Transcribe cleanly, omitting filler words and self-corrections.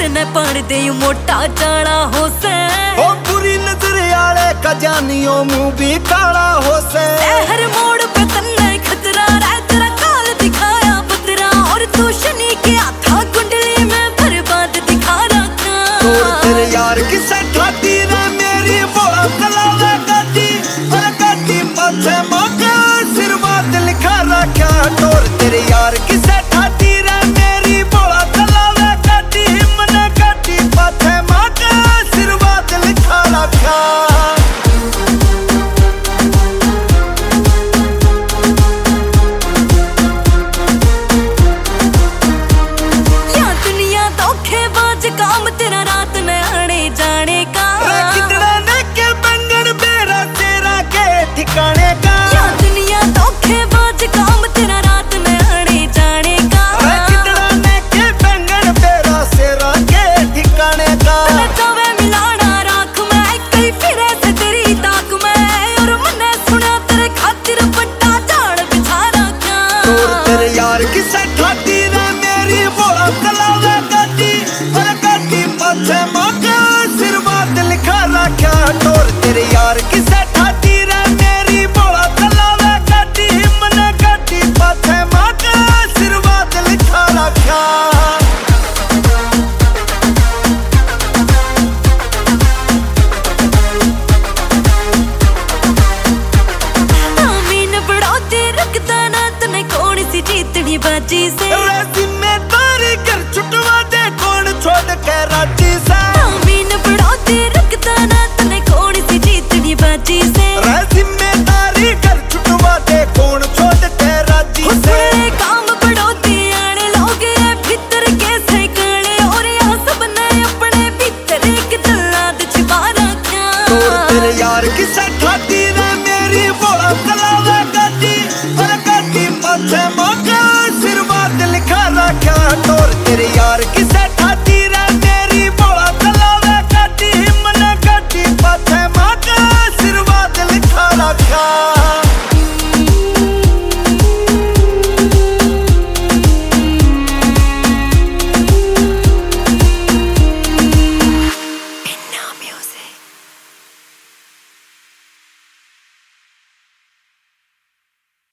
मने पाड़ दे मोटा चाड़ा हो से ओ बुरी नजर आले का जानियो मुंह भी काला हो से हर मोड़ पे तन्ने खतरा रह तेरा काल दिखाया बदरा और तू शनि के हाथा कुंडली में बर्बाद दिखा रखा और तेरे यार किसे ठाती रे मेरी बोला कलावे गाती और गाती पाछे मौका सिर बात लिखा रखा तोर तेरे यार किसे ठाती रे मेरी बोला कलावे गाती मने गाती पाछे मौका सिर बात लिखा रखा काम तेरा रात में आने जाने का कितना के बंगन बेरा तेरा के ठिकाने का या दुनिया धोखेबाज काम तेरा रात में आने जाने का कितना के बंगन बेरा तेरा के ठिकाने का चावे मिलाना राख में कई फिरे से तेरी ताक में और मने सुना तेरे खातिर बट्टा झाड़ बिछा रखा और तेरे यार किसे ठाती रे मेरी बोला कलावे गाती और गाती पाछे मौका सिर बात लिखा रखा तोर तेरे यार किसे ठाती रे मेरी बोला कलावे गाती मने गाती पाछे मौका सिर बात लिखा रखा जीतनी बाजी से जिम्मेदारी कर छुटवा दे कौन छोड़ के राजी से आमीन बढ़ाते रखता ना तने कौन सी जीतनी बाजी से जिम्मेदारी कर छुटवा दे कौन छोड़ के राजी से काम बढ़ोते आने लोग ये भीतर के सैकड़े और यहाँ सबने अपने भीतर एक दलाद छिपा रखा तेरे यार किसे ठाती रे मेरी बोला कलावे गाती और गाती पाछे मौका सिर बात लिखा रखा तोर तेरे यार किसे